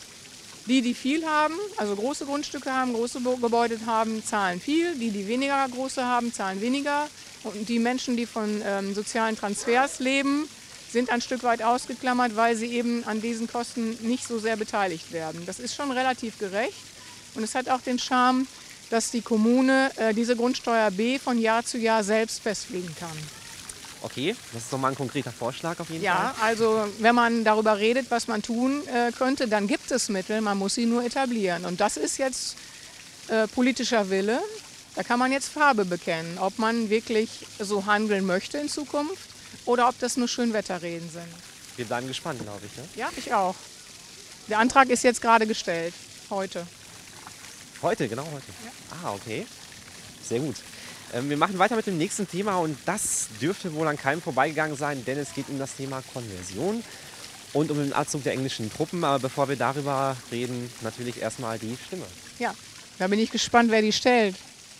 Die, die viel haben, also große Grundstücke haben, große Gebäude haben, zahlen viel. Die, die weniger große haben, zahlen weniger. Und die Menschen, die von ähm, sozialen Transfers leben, sind ein Stück weit ausgeklammert, weil sie eben an diesen Kosten nicht so sehr beteiligt werden. Das ist schon relativ gerecht. Und es hat auch den Charme, dass die Kommune äh, diese Grundsteuer B von Jahr zu Jahr selbst festlegen kann.
Okay, das ist nochmal ein konkreter Vorschlag auf jeden
Ja,
Fall.
also wenn man darüber redet, was man tun äh, könnte, dann gibt es Mittel, man muss sie nur etablieren. Und das ist jetzt äh, politischer Wille. Da kann man jetzt Farbe bekennen, ob man wirklich so handeln möchte in Zukunft oder ob das nur Schönwetterreden sind.
Wir bleiben gespannt, glaube ich. Ne?
Ja, ich auch. Der Antrag ist jetzt gerade gestellt, heute.
Heute, genau heute. Ja. Ah, okay. Sehr gut. Ähm, wir machen weiter mit dem nächsten Thema und das dürfte wohl an keinem vorbeigegangen sein, denn es geht um das Thema Konversion und um den Abzug der englischen Truppen. Aber bevor wir darüber reden, natürlich erstmal die Stimme.
Ja, da bin ich gespannt, wer die stellt.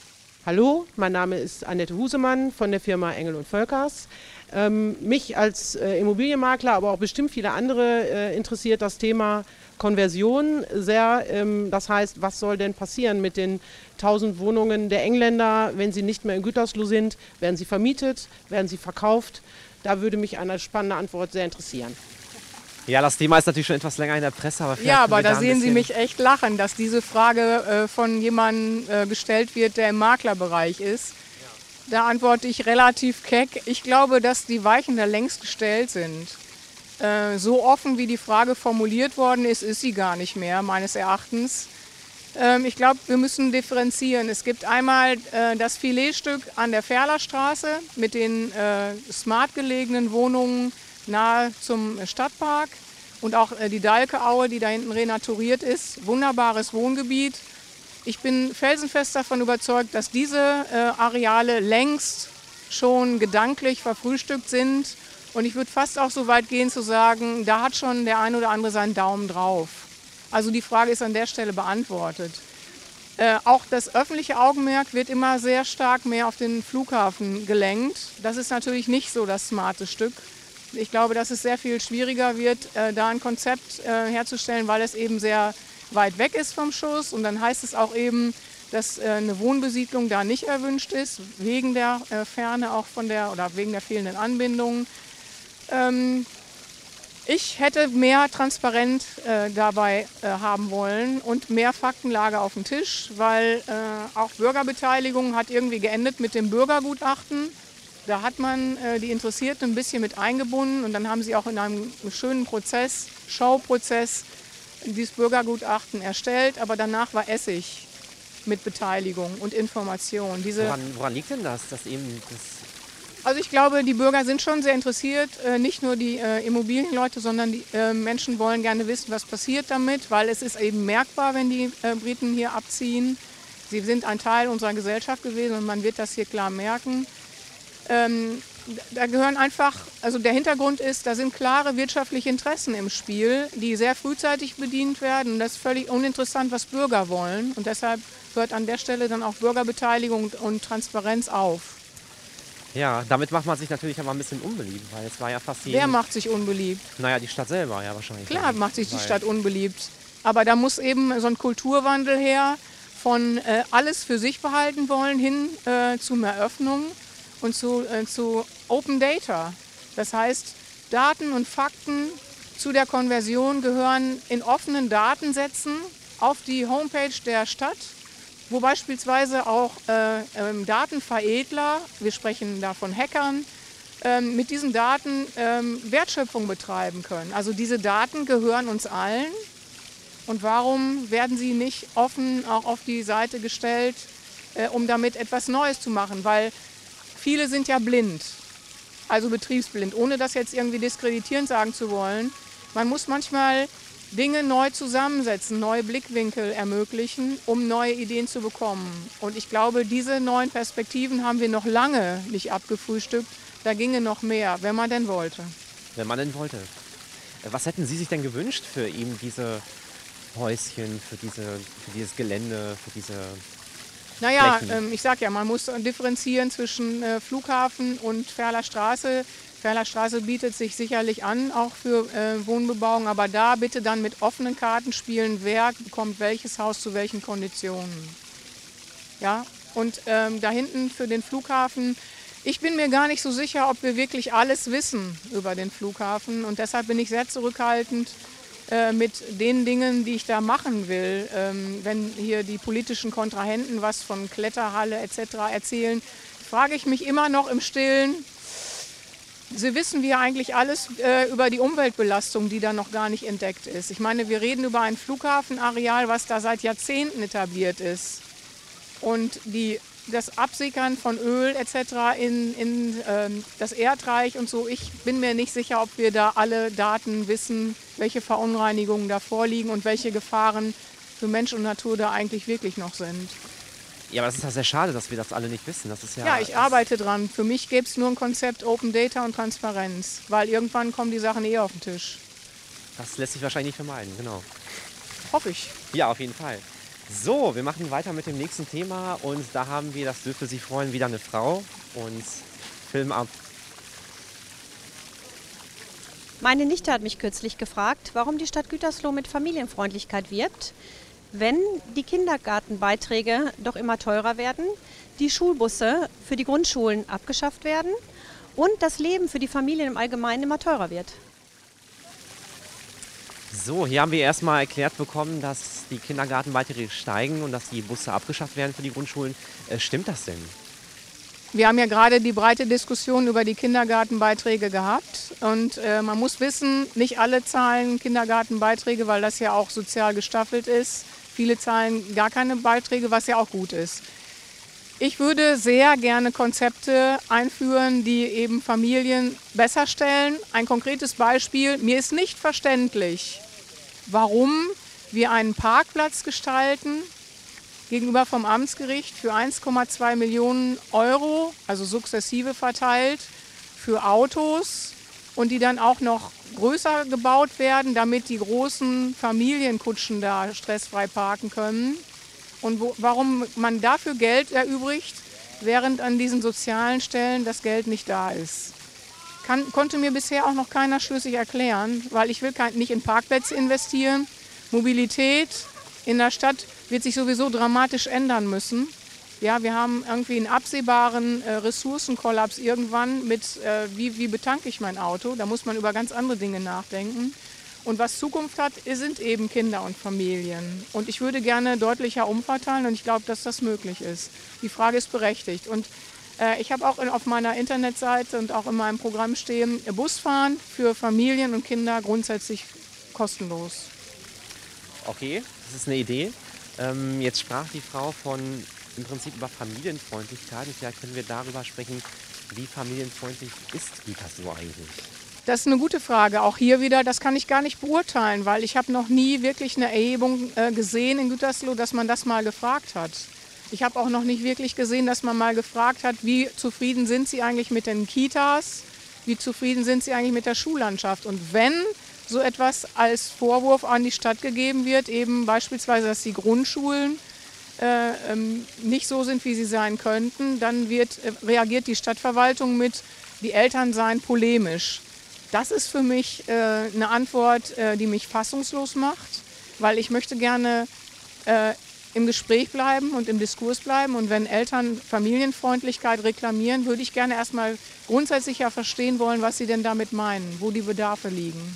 Hallo, mein Name ist Annette Husemann von der Firma Engel und Völkers. Ähm, mich als äh, Immobilienmakler, aber auch bestimmt viele andere äh, interessiert das Thema Konversion sehr. Ähm, das heißt, was soll denn passieren mit den tausend Wohnungen der Engländer, wenn sie nicht mehr in Gütersloh sind? Werden sie vermietet? Werden sie verkauft? Da würde mich eine spannende Antwort sehr interessieren.
Ja, das Thema ist natürlich schon etwas länger in der Presse. Aber
ja, aber da
da
sehen Sie mich echt lachen, dass diese Frage äh, von jemandem äh, gestellt wird, der im Maklerbereich ist. Da antworte ich relativ keck. Ich glaube, dass die Weichen da längst gestellt sind. Äh, so offen, wie die Frage formuliert worden ist, ist sie gar nicht mehr, meines Erachtens. Ähm, ich glaube, wir müssen differenzieren. Es gibt einmal äh, das Filetstück an der Ferlerstraße mit den äh, smart gelegenen Wohnungen nahe zum Stadtpark und auch äh, die Dalkeaue, die da hinten renaturiert ist. Wunderbares Wohngebiet. Ich bin felsenfest davon überzeugt, dass diese äh, Areale längst schon gedanklich verfrühstückt sind. Und ich würde fast auch so weit gehen zu sagen, da hat schon der ein oder andere seinen Daumen drauf. Also die Frage ist an der Stelle beantwortet. Äh, auch das öffentliche Augenmerk wird immer sehr stark mehr auf den Flughafen gelenkt. Das ist natürlich nicht so das smarte Stück. Ich glaube, dass es sehr viel schwieriger wird, äh, da ein Konzept äh, herzustellen, weil es eben sehr weit weg ist vom Schuss. Und dann heißt es auch eben, dass äh, eine Wohnbesiedlung da nicht erwünscht ist, wegen der äh, Ferne auch von der oder wegen der fehlenden Anbindung. Ähm, ich hätte mehr Transparenz äh, dabei äh, haben wollen und mehr Faktenlage auf dem Tisch, weil äh, auch Bürgerbeteiligung hat irgendwie geendet mit dem Bürgergutachten. Da hat man äh, die Interessierten ein bisschen mit eingebunden und dann haben sie auch in einem schönen Prozess, Showprozess, dieses Bürgergutachten erstellt, aber danach war Essig mit Beteiligung und Information. Diese
woran, woran liegt denn das, dass eben das
Also ich glaube, die Bürger sind schon sehr interessiert, äh, nicht nur die äh, Immobilienleute, sondern die äh, Menschen wollen gerne wissen, was passiert damit, weil es ist eben merkbar, wenn die äh, Briten hier abziehen. Sie sind ein Teil unserer Gesellschaft gewesen und man wird das hier klar merken. Ähm, da gehören einfach, also der Hintergrund ist, da sind klare wirtschaftliche Interessen im Spiel, die sehr frühzeitig bedient werden. Und das ist völlig uninteressant, was Bürger wollen. Und deshalb hört an der Stelle dann auch Bürgerbeteiligung und Transparenz auf.
Ja, damit macht man sich natürlich aber ein bisschen unbeliebt, weil es war ja fast jeden...
Wer macht sich unbeliebt?
Naja, die Stadt selber ja wahrscheinlich.
Klar macht sich die
Weil-
Stadt unbeliebt. Aber da muss eben so ein Kulturwandel her, von äh, alles für sich behalten wollen, hin äh, zu mehr Öffnung und zu, äh, zu Open Data. Das heißt, Daten und Fakten zu der Konversion gehören in offenen Datensätzen auf die Homepage der Stadt, wo beispielsweise auch äh, ähm, Datenveredler, wir sprechen da von Hackern, ähm, mit diesen Daten ähm, Wertschöpfung betreiben können. Also diese Daten gehören uns allen. Und warum werden sie nicht offen auch auf die Seite gestellt, äh, um damit etwas Neues zu machen? Weil viele sind ja blind, also betriebsblind, ohne das jetzt irgendwie diskreditierend sagen zu wollen. Man muss manchmal Dinge neu zusammensetzen, neue Blickwinkel ermöglichen, um neue Ideen zu bekommen. Und ich glaube, diese neuen Perspektiven haben wir noch lange nicht abgefrühstückt. Da ginge noch mehr, wenn man denn wollte.
Wenn man denn wollte. Was hätten Sie sich denn gewünscht für eben diese Häuschen, für, diese, für dieses Gelände, für diese
Naja,
Flächen?
ähm, ich sag ja, man muss differenzieren zwischen äh, Flughafen und Ferler Straße. Ferler Straße bietet sich sicherlich an, auch für äh, Wohnbebauung, aber da bitte dann mit offenen Karten spielen, wer bekommt welches Haus zu welchen Konditionen. Ja, und ähm, da hinten für den Flughafen, ich bin mir gar nicht so sicher, ob wir wirklich alles wissen über den Flughafen und deshalb bin ich sehr zurückhaltend äh, mit den Dingen, die ich da machen will. Ähm, wenn hier die politischen Kontrahenten was von Kletterhalle et cetera erzählen, frage ich mich immer noch im Stillen, Sie wissen wir eigentlich alles äh, über die Umweltbelastung, die da noch gar nicht entdeckt ist. Ich meine, wir reden über ein Flughafenareal, was da seit Jahrzehnten etabliert ist. Und die, das Absickern von Öl et cetera in, in ähm, das Erdreich und so, ich bin mir nicht sicher, ob wir da alle Daten wissen, welche Verunreinigungen da vorliegen und welche Gefahren für Mensch und Natur da eigentlich wirklich noch sind.
Ja, aber das ist ja sehr schade, dass wir das alle nicht wissen. Das ist ja,
Ja, ich arbeite dran. Für mich gäbe es nur ein Konzept Open Data und Transparenz, weil irgendwann kommen die Sachen eh auf den Tisch.
Das lässt sich wahrscheinlich nicht vermeiden, genau.
Hoffe ich.
Ja, auf jeden Fall. So, wir machen weiter mit dem nächsten Thema und da haben wir, das dürfte Sie freuen, wieder eine Frau und Film ab.
Meine Nichte hat mich kürzlich gefragt, warum die Stadt Gütersloh mit Familienfreundlichkeit wirbt, wenn die Kindergartenbeiträge doch immer teurer werden, die Schulbusse für die Grundschulen abgeschafft werden und das Leben für die Familien im Allgemeinen immer teurer wird.
So, hier haben wir erstmal erklärt bekommen, dass die Kindergartenbeiträge steigen und dass die Busse abgeschafft werden für die Grundschulen. Äh, stimmt das denn?
Wir haben ja gerade die breite Diskussion über die Kindergartenbeiträge gehabt. Und äh, man muss wissen, nicht alle zahlen Kindergartenbeiträge, weil das ja auch sozial gestaffelt ist. Viele zahlen gar keine Beiträge, was ja auch gut ist. Ich würde sehr gerne Konzepte einführen, die eben Familien besser stellen. Ein konkretes Beispiel, mir ist nicht verständlich, warum wir einen Parkplatz gestalten, gegenüber vom Amtsgericht für eins Komma zwei Millionen Euro, also sukzessive verteilt, für Autos und die dann auch noch größer gebaut werden, damit die großen Familienkutschen da stressfrei parken können. Und wo, warum man dafür Geld erübrigt, während an diesen sozialen Stellen das Geld nicht da ist. Kann, konnte mir bisher auch noch keiner schlüssig erklären, weil ich will kein, nicht in Parkplätze investieren. Mobilität in der Stadt wird sich sowieso dramatisch ändern müssen. Ja, wir haben irgendwie einen absehbaren äh, Ressourcenkollaps irgendwann mit, äh, wie, wie betanke ich mein Auto. Da muss man über ganz andere Dinge nachdenken. Und was Zukunft hat, sind eben Kinder und Familien. Und ich würde gerne deutlicher umverteilen und ich glaube, dass das möglich ist. Die Frage ist berechtigt. Und äh, ich habe auch in, auf meiner Internetseite und auch in meinem Programm stehen, Busfahren für Familien und Kinder grundsätzlich kostenlos.
Okay, das ist eine Idee. Ähm, jetzt sprach die Frau von im Prinzip über Familienfreundlichkeit. Und vielleicht können wir darüber sprechen, Wie familienfreundlich ist Gütersloh eigentlich?
Das ist eine gute Frage. Auch hier wieder, das kann ich gar nicht beurteilen, weil ich habe noch nie wirklich eine Erhebung äh, gesehen in Gütersloh, dass man das mal gefragt hat. Ich habe auch noch nicht wirklich gesehen, dass man mal gefragt hat, wie zufrieden sind Sie eigentlich mit den Kitas, wie zufrieden sind Sie eigentlich mit der Schullandschaft. Und wenn so etwas als Vorwurf an die Stadt gegeben wird, eben beispielsweise, dass die Grundschulen äh, ähm, nicht so sind, wie sie sein könnten, dann wird, äh, reagiert die Stadtverwaltung mit, die Eltern seien polemisch. Das ist für mich äh, eine Antwort, äh, die mich fassungslos macht, weil ich möchte gerne äh, im Gespräch bleiben und im Diskurs bleiben. Und wenn Eltern Familienfreundlichkeit reklamieren, würde ich gerne erstmal grundsätzlich ja verstehen wollen, was sie denn damit meinen, wo die Bedarfe liegen.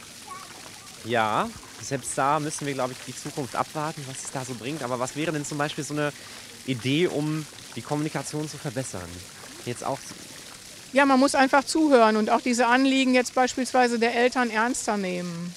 Ja, selbst da müssen wir, glaube ich, die Zukunft abwarten, was es da so bringt. Aber was wäre denn zum Beispiel so eine Idee, um die Kommunikation zu verbessern? Jetzt auch.
Ja, man muss einfach zuhören und auch diese Anliegen jetzt beispielsweise der Eltern ernster nehmen.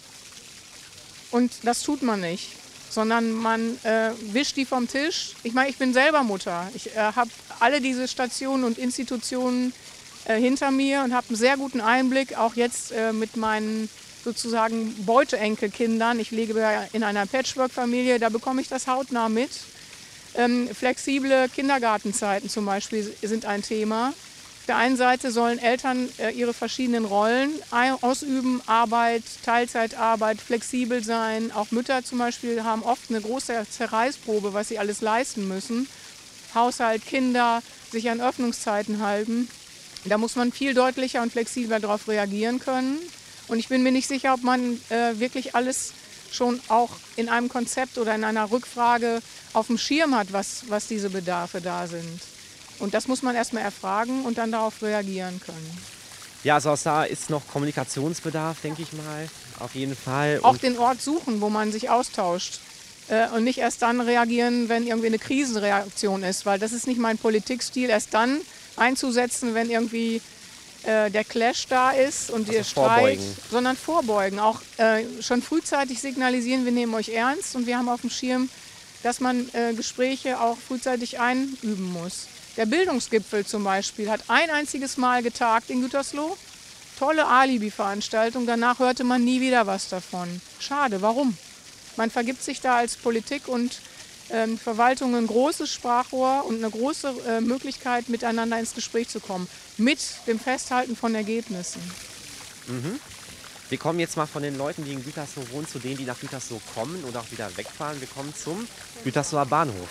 Und das tut man nicht, sondern man äh, wischt die vom Tisch. Ich meine, ich bin selber Mutter. Ich äh, habe alle diese Stationen und Institutionen äh, hinter mir und habe einen sehr guten Einblick, auch jetzt äh, mit meinen sozusagen Beuteenkelkindern. Ich lebe ja in einer Patchwork-Familie, da bekomme ich das hautnah mit. Ähm, flexible Kindergartenzeiten zum Beispiel sind ein Thema. Auf der einen Seite sollen Eltern äh, ihre verschiedenen Rollen ausüben, Arbeit, Teilzeitarbeit, flexibel sein. Auch Mütter zum Beispiel haben oft eine große Zerreißprobe, was sie alles leisten müssen. Haushalt, Kinder, sich an Öffnungszeiten halten. Da muss man viel deutlicher und flexibler darauf reagieren können. Und ich bin mir nicht sicher, ob man äh, wirklich alles schon auch in einem Konzept oder in einer Rückfrage auf dem Schirm hat, was, was diese Bedarfe da sind. Und das muss man erstmal erfragen und dann darauf reagieren können.
Ja, also da ist noch Kommunikationsbedarf, denke ich mal, auf jeden Fall.
Auch
Und
den Ort suchen, wo man sich austauscht. Äh, und nicht erst dann reagieren, wenn irgendwie eine Krisenreaktion ist. Weil das ist nicht mein Politikstil, erst dann einzusetzen, wenn irgendwie äh, der Clash da ist und der
Also
Streit,
vorbeugen.
sondern vorbeugen. Auch äh, schon frühzeitig signalisieren, wir nehmen euch ernst und wir haben auf dem Schirm, dass man äh, Gespräche auch frühzeitig einüben muss. Der Bildungsgipfel zum Beispiel hat ein einziges Mal getagt in Gütersloh. Tolle Alibi-Veranstaltung, danach hörte man nie wieder was davon. Schade, warum? Man vergibt sich da als Politik und ähm, Verwaltung ein großes Sprachrohr und eine große äh, Möglichkeit, miteinander ins Gespräch zu kommen. Mit dem Festhalten von Ergebnissen.
Mhm. Wir kommen jetzt mal von den Leuten, die in Gütersloh wohnen, zu denen, die nach Gütersloh kommen oder auch wieder wegfahren. Wir kommen zum Gütersloher Bahnhof.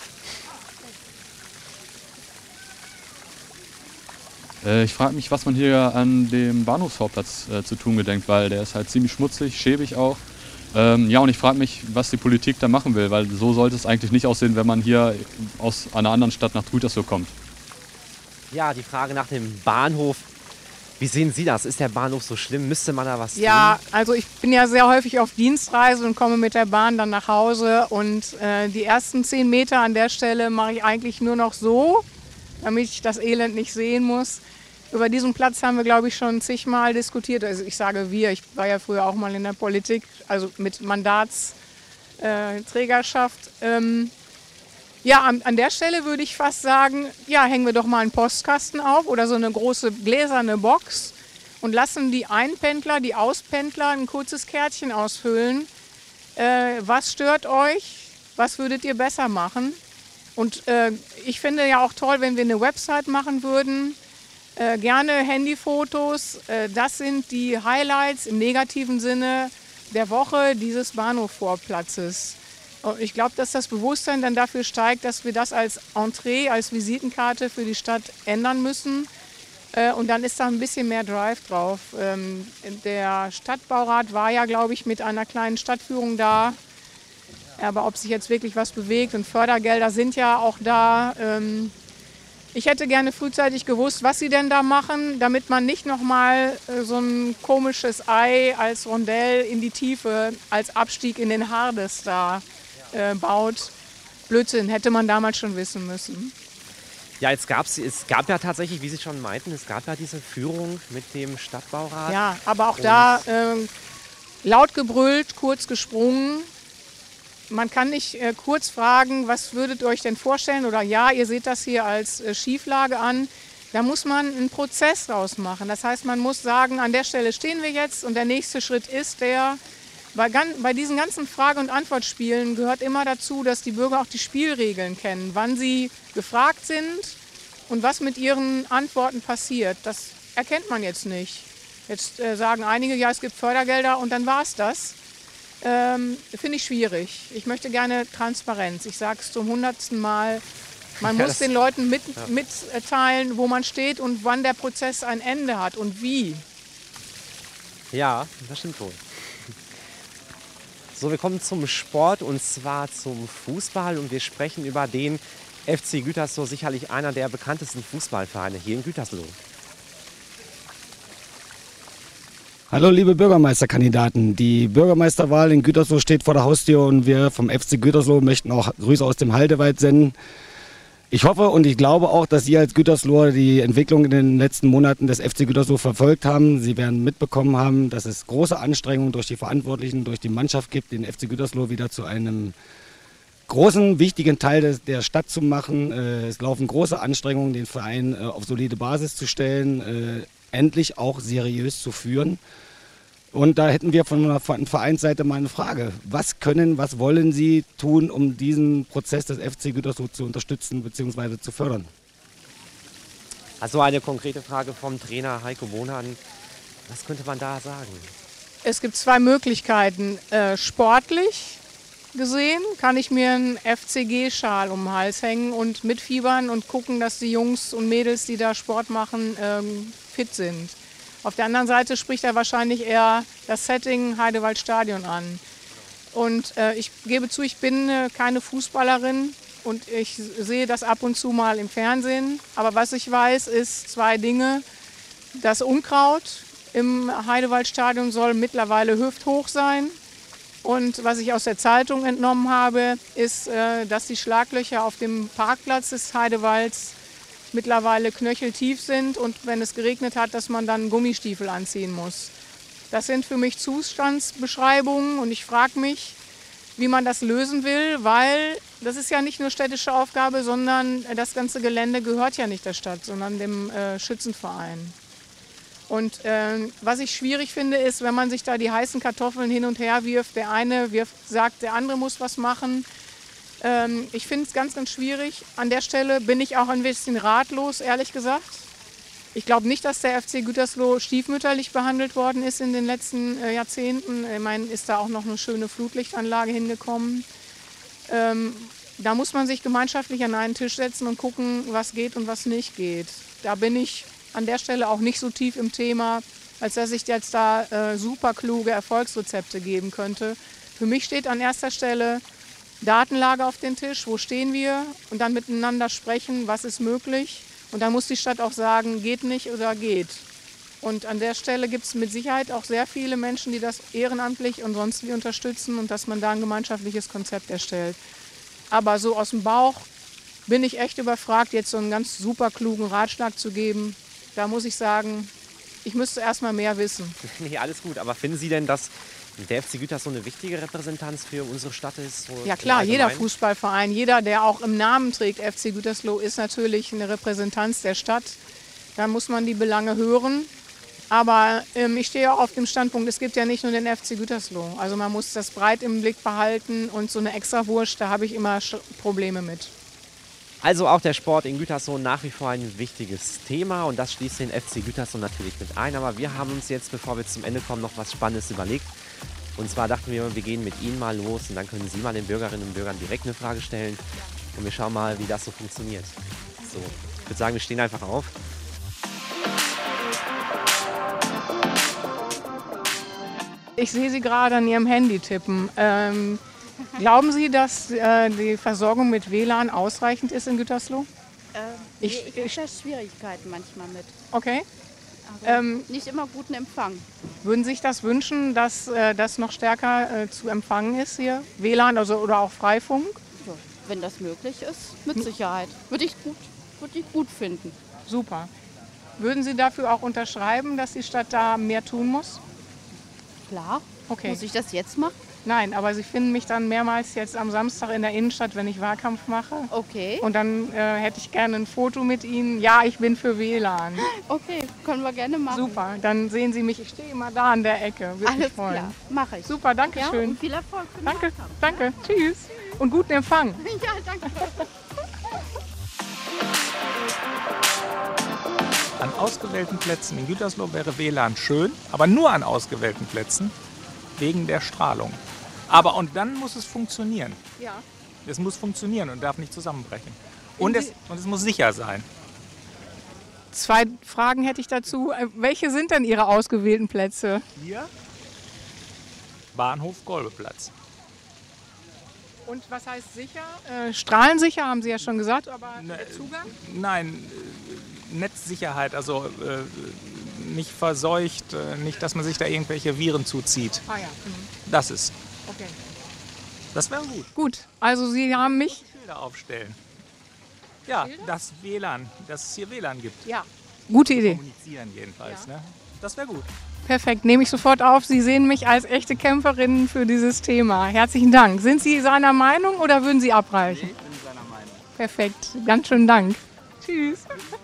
Äh, ich frage mich, was man hier an dem Bahnhofsvorplatz äh, zu tun gedenkt, weil der ist halt ziemlich schmutzig, schäbig auch. Ähm, ja, und ich frage mich, was die Politik da machen will, weil so sollte es eigentlich nicht aussehen, wenn man hier aus einer anderen Stadt nach Gütersloh kommt.
Ja, die Frage nach dem Bahnhof. Wie sehen Sie das? Ist der Bahnhof so schlimm? Müsste man da was tun?
Ja, also ich bin ja sehr häufig auf Dienstreise und komme mit der Bahn dann nach Hause. Und äh, die ersten zehn Meter an der Stelle mache ich eigentlich nur noch so, damit ich das Elend nicht sehen muss. Über diesen Platz haben wir, glaube ich, schon zigmal diskutiert. Also ich sage wir, ich war ja früher auch mal in der Politik, also mit Mandatsträgerschaft. Ähm, ja, an, an der Stelle würde ich fast sagen, ja, hängen wir doch mal einen Postkasten auf oder so eine große gläserne Box und lassen die Einpendler, die Auspendler ein kurzes Kärtchen ausfüllen. Äh, was stört euch? Was würdet ihr besser machen? Und äh, ich finde ja auch toll, wenn wir eine Website machen würden. Äh, gerne Handyfotos. Äh, das sind die Highlights im negativen Sinne der Woche dieses Bahnhofvorplatzes. Und ich glaube, dass das Bewusstsein dann dafür steigt, dass wir das als Entree, als Visitenkarte für die Stadt ändern müssen. Äh, und dann ist da ein bisschen mehr Drive drauf. Ähm, der Stadtbaurat war ja, glaube ich, mit einer kleinen Stadtführung da. Aber ob sich jetzt wirklich was bewegt und Fördergelder sind ja auch da. Ähm, ich hätte gerne frühzeitig gewusst, was sie denn da machen, damit man nicht nochmal äh, so ein komisches Ei als Rondell in die Tiefe, als Abstieg in den Hardes da äh, baut. Blödsinn, hätte man damals schon wissen müssen.
Ja, jetzt gab's, es gab ja tatsächlich, wie Sie schon meinten, es gab ja diese Führung mit dem Stadtbaurat.
Ja, aber auch da äh, laut gebrüllt, kurz gesprungen. Man kann nicht äh, kurz fragen, was würdet ihr euch denn vorstellen? Oder ja, ihr seht das hier als äh, Schieflage an. Da muss man einen Prozess draus machen. Das heißt, man muss sagen, an der Stelle stehen wir jetzt und der nächste Schritt ist der. Bei, bei diesen ganzen Frage- und Antwortspielen gehört immer dazu, dass die Bürger auch die Spielregeln kennen, wann sie gefragt sind und was mit ihren Antworten passiert. Das erkennt man jetzt nicht. Jetzt äh, sagen einige, ja, es gibt Fördergelder und dann war es das. Ähm, finde ich schwierig. Ich möchte gerne Transparenz. Ich sage es zum hundertsten Mal. Man
Ja,
muss den Leuten mit,
ja.
mitteilen, wo man steht und wann der Prozess ein Ende hat und wie.
Ja, das stimmt wohl. So, wir kommen zum Sport und zwar zum Fußball und wir sprechen über den F C Gütersloh, sicherlich einer der bekanntesten Fußballvereine hier in Gütersloh.
Hallo liebe Bürgermeisterkandidaten, die Bürgermeisterwahl in Gütersloh steht vor der Haustür und wir vom F C Gütersloh möchten auch Grüße aus dem Haldewald senden. Ich hoffe und ich glaube auch, dass Sie als Gütersloher die Entwicklung in den letzten Monaten des F C Gütersloh verfolgt haben. Sie werden mitbekommen haben, dass es große Anstrengungen durch die Verantwortlichen, durch die Mannschaft gibt, den F C Gütersloh wieder zu einem großen, wichtigen Teil des, der Stadt zu machen. Äh, es laufen große Anstrengungen, den Verein äh, auf solide Basis zu stellen, äh, endlich auch seriös zu führen. Und da hätten wir von der Vereinsseite mal eine Frage. Was können, was wollen Sie tun, um diesen Prozess des F C Gütersloh zu unterstützen bzw. zu fördern?
Also eine konkrete Frage vom Trainer Heiko Bohnan. Was könnte man da sagen?
Es gibt zwei Möglichkeiten. Äh, sportlich gesehen kann ich mir einen F C G-Schal um den Hals hängen und mitfiebern und gucken, dass die Jungs und Mädels, die da Sport machen, ähm, fit sind. Auf der anderen Seite spricht er wahrscheinlich eher das Setting Heidewaldstadion an. Und äh, ich gebe zu, ich bin äh, keine Fußballerin und ich sehe das ab und zu mal im Fernsehen. Aber was ich weiß, ist zwei Dinge. Das Unkraut im Heidewaldstadion soll mittlerweile hüfthoch sein. Und was ich aus der Zeitung entnommen habe, ist, äh, dass die Schlaglöcher auf dem Parkplatz des Heidewalds mittlerweile knöcheltief sind und wenn es geregnet hat, dass man dann Gummistiefel anziehen muss. Das sind für mich Zustandsbeschreibungen und ich frage mich, wie man das lösen will, weil das ist ja nicht nur städtische Aufgabe, sondern das ganze Gelände gehört ja nicht der Stadt, sondern dem äh, Schützenverein. Und äh, was ich schwierig finde, ist, wenn man sich da die heißen Kartoffeln hin und her wirft, der eine wirft, sagt, der andere muss was machen. Ähm, ich finde es ganz, ganz schwierig. An der Stelle bin ich auch ein bisschen ratlos, ehrlich gesagt. Ich glaube nicht, dass der F C Gütersloh stiefmütterlich behandelt worden ist in den letzten äh, Jahrzehnten. Ich meine, ist da auch noch eine schöne Flutlichtanlage hingekommen. Ähm, da muss man sich gemeinschaftlich an einen Tisch setzen und gucken, was geht und was nicht geht. Da bin ich an der Stelle auch nicht so tief im Thema, als dass ich jetzt da äh, super kluge Erfolgsrezepte geben könnte. Für mich steht an erster Stelle Datenlage auf den Tisch, wo stehen wir und dann miteinander sprechen, was ist möglich. Und dann muss die Stadt auch sagen, geht nicht oder geht. Und an der Stelle gibt es mit Sicherheit auch sehr viele Menschen, die das ehrenamtlich und sonst wie unterstützen und dass man da ein gemeinschaftliches Konzept erstellt. Aber so aus dem Bauch bin ich echt überfragt, jetzt so einen ganz super klugen Ratschlag zu geben. Da muss ich sagen, ich müsste erst mal mehr wissen.
Nee, alles gut. Aber finden Sie denn, dass der F C Gütersloh eine wichtige Repräsentanz für unsere Stadt ist? So
ja klar, jeder Fußballverein, jeder, der auch im Namen trägt, F C Gütersloh, ist natürlich eine Repräsentanz der Stadt. Da muss man die Belange hören. Aber ähm, ich stehe auch auf dem Standpunkt, es gibt ja nicht nur den F C Gütersloh. Also man muss das breit im Blick behalten und so eine Extrawurst, da habe ich immer Probleme mit.
Also auch der Sport in Gütersloh nach wie vor ein wichtiges Thema und das schließt den F C Gütersloh natürlich mit ein. Aber wir haben uns jetzt, bevor wir zum Ende kommen, noch was Spannendes überlegt. Und zwar dachten wir, wir gehen mit Ihnen mal los und dann können Sie mal den Bürgerinnen und Bürgern direkt eine Frage stellen und wir schauen mal, wie das so funktioniert. So, ich würde sagen, wir stehen einfach auf.
Ich sehe Sie gerade an Ihrem Handy tippen. Ähm, glauben Sie, dass äh, die Versorgung mit W L A N ausreichend ist in Gütersloh?
Äh,
Ich-
ich ich habe Schwierigkeiten manchmal mit.
Okay.
Also
Ähm,
nicht immer guten Empfang.
Würden Sie sich das wünschen, dass äh, das noch stärker äh, zu empfangen ist hier? W L A N also, oder auch Freifunk?
So, wenn das möglich ist, mit Sicherheit. Würde ich gut, würde ich gut finden.
Super. Würden Sie dafür auch unterschreiben, dass die Stadt da mehr tun muss?
Klar.
Okay.
Muss ich das jetzt machen?
Nein, aber Sie finden mich dann mehrmals jetzt am Samstag in der Innenstadt, wenn ich Wahlkampf mache.
Okay.
Und dann äh, hätte ich gerne ein Foto mit Ihnen. Ja, ich bin für W L A N.
Okay, können wir gerne machen.
Super, dann sehen Sie mich. Ich stehe immer da an der Ecke. Würde mich
Alles
freuen.
klar, mache ich.
Super, danke
Ja,
schön.
und viel Erfolg für den
Danke,
Wahlkampf.
danke. Tschüss. Und guten Empfang.
Ja, danke.
An ausgewählten Plätzen in Gütersloh wäre W L A N schön, aber nur an ausgewählten Plätzen wegen der Strahlung. Aber und dann muss es funktionieren.
Ja.
Es muss funktionieren und darf nicht zusammenbrechen. Und es, und es muss sicher sein.
Zwei Fragen hätte ich dazu. Welche sind denn Ihre ausgewählten Plätze?
Hier Bahnhof Golbeplatz.
Und was heißt sicher? Äh, strahlensicher haben Sie ja schon gesagt, aber der Zugang?
Nein, äh, Netzsicherheit, also äh, nicht verseucht, äh, nicht, dass man sich da irgendwelche Viren zuzieht.
Ah ja. Mhm.
Das ist.
Okay.
Das wäre gut.
Gut, also Sie haben mich...
Schilder aufstellen. Ja, das W L A N, dass es hier W L A N gibt.
Ja, gute Idee.
Kommunizieren jedenfalls, ne? Das wäre gut.
Perfekt, nehme ich sofort auf. Sie sehen mich als echte Kämpferin für dieses Thema. Herzlichen Dank. Sind Sie seiner Meinung oder würden Sie abreichen?
Nee, ich bin seiner Meinung.
Perfekt, ganz schönen Dank. Tschüss.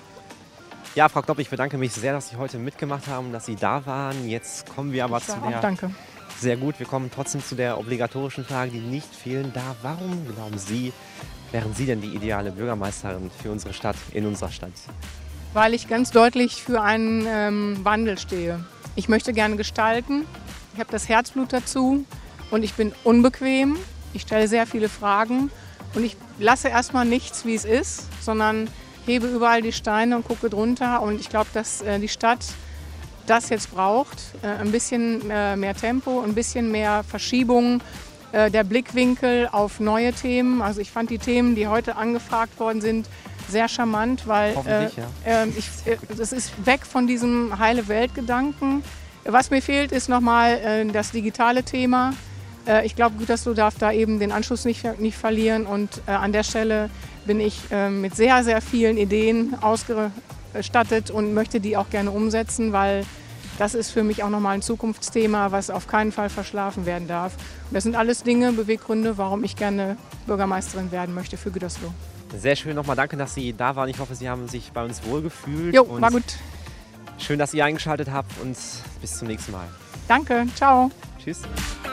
Ja, Frau Knopp, ich bedanke mich sehr, dass Sie heute mitgemacht haben, dass Sie da waren. Jetzt kommen wir aber
Ich
zu
sag auch
der...
danke.
Sehr gut, wir kommen trotzdem zu der obligatorischen Frage, die nicht fehlen darf. Warum, glauben Sie, wären Sie denn die ideale Bürgermeisterin für unsere Stadt, in unserer Stadt?
Weil ich ganz deutlich für einen ähm, Wandel stehe. Ich möchte gerne gestalten, ich habe das Herzblut dazu und ich bin unbequem. Ich stelle sehr viele Fragen und ich lasse erstmal nichts, wie es ist, sondern hebe überall die Steine und gucke drunter. Und ich glaube, dass äh, die Stadt das jetzt braucht. Äh, ein bisschen äh, mehr Tempo, ein bisschen mehr Verschiebung, äh, der Blickwinkel auf neue Themen. Also ich fand die Themen, die heute angefragt worden sind, sehr charmant, weil äh,
ja.
äh, ich, äh, das ist weg von diesem heile Welt-Gedanken. Was mir fehlt, ist nochmal äh, das digitale Thema. Äh, ich glaube, Gütersloh darf da eben den Anschluss nicht, nicht verlieren und äh, an der Stelle bin ich äh, mit sehr, sehr vielen Ideen ausgestattet und möchte die auch gerne umsetzen, weil das ist für mich auch nochmal ein Zukunftsthema, was auf keinen Fall verschlafen werden darf. Und das sind alles Dinge, Beweggründe, warum ich gerne Bürgermeisterin werden möchte für Gütersloh.
Sehr schön, nochmal danke, dass Sie da waren. Ich hoffe, Sie haben sich bei uns wohlgefühlt.
Jo,
und
war gut.
Schön, dass ihr eingeschaltet habt und bis zum nächsten Mal.
Danke, ciao.
Tschüss.